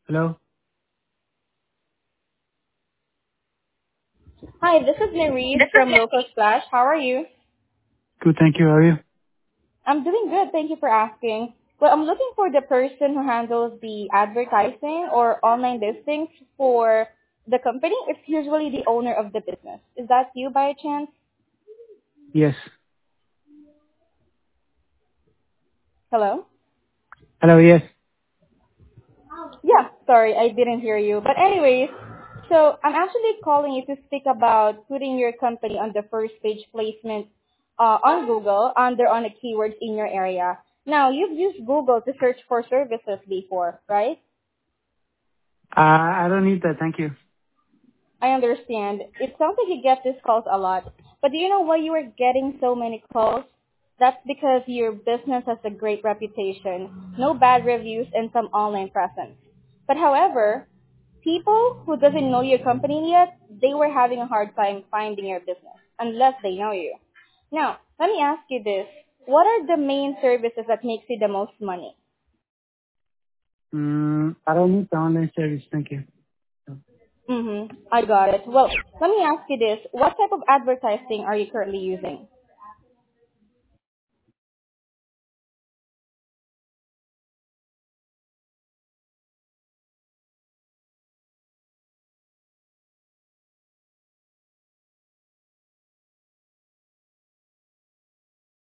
Hello? Hi, this is Marie from Local Splash. How are you? Good, thank you. How are you? I'm doing good. Thank you for asking. Well, I'm looking for the person who handles the advertising or online listings for the company. It's usually the owner of the business. Is that you by chance? Yes. Hello? Hello, yes. Yeah, sorry, I didn't hear you. But anyways, so I'm actually calling you to speak about putting your company on the first page placement on Google on the keywords in your area. Now, you've used Google to search for services before, right? I don't need that, thank you. I understand. It sounds like you get these calls a lot. But do you know why you are getting so many calls? That's because your business has a great reputation, no bad reviews, and some online presence. But however, people who doesn't know your company yet, they were having a hard time finding your business unless they know you. Now, let me ask you this. What are the main services that makes you the most money? I don't need the online service, thank you. I got it. Well, let me ask you this. What type of advertising are you currently using?